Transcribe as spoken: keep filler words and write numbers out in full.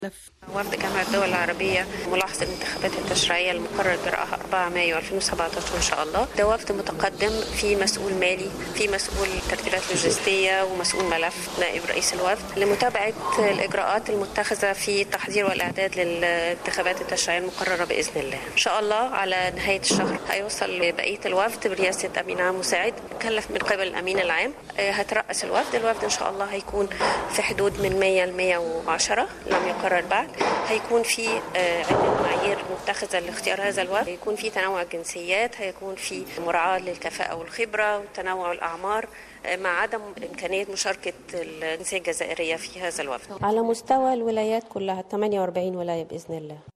وفد جامعة الدول العربية ملاحظة الانتخابات التشريعية المقرر إجراءها أربعة مايو ألفين وسبعتاشر إن شاء الله. ده وفد متقدم، في مسؤول مالي، في مسؤول ترتيبات لوجستية، ومسؤول ملف نائب رئيس الوفد لمتابعة الإجراءات المتخذة في التحضير والإعداد للانتخابات التشريعية المقررة بإذن الله. إن شاء الله على نهاية الشهر هيوصل بقية الوفد برئاسة أمين عام مساعد مكلف من قبل الأمين العام، هترأس الوفد. الوفد إن شاء الله هيكون في حدود من مية ل مية وعشرة، لم يقرر بعد. هيكون في عدة معايير متخذة لاختيار هذا الوفد، هيكون في تنوع الجنسيات، هيكون في مراعاة للكفاءة والخبرة وتنوع الأعمار، مع عدم إمكانية مشاركة الجنسية الجزائرية في هذا الوفد. على مستوى الولايات كلها ثمانية وأربعين ولاية بإذن الله.